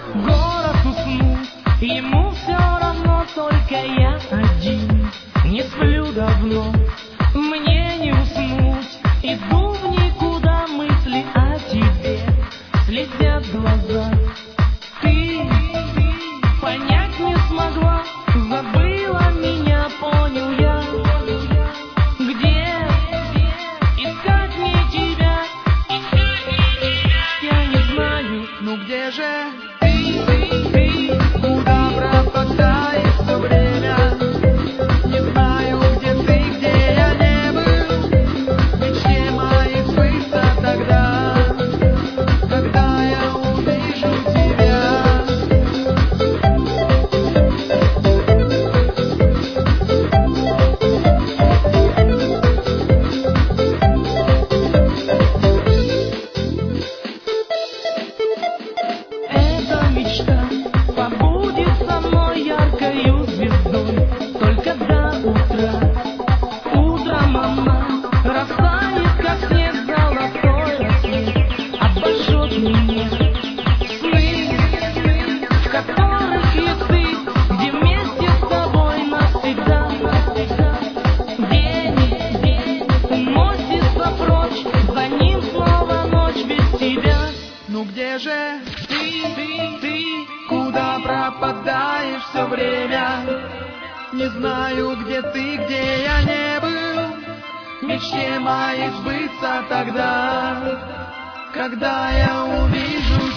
Город уснул, ему все равно, только я один. Не сплю давно, мне не уснуть. Иду в никуда, мысли о тебе слезят глаза. Ты понять не смогла, забыла меня, понял я. Где искать мне тебя? Я не знаю, Ну где же ты, куда пропадаешь все время? Не знаю, где ты, где я не был. Мечте моей сбыться тогда, когда я увижу тебя. эта мечта побудет со мной яркою звездой только до утра. Утром она растает, как снег золотой рассвет, обожжет меня. Сны, в которых есть ты, где вместе с тобой навсегда. День уносится прочь, за ним снова ночь без тебя. Ну где же ты, куда пропадаешь все время? Не знаю, где ты, где я не был. Мечте моей сбыться тогда, когда я увижу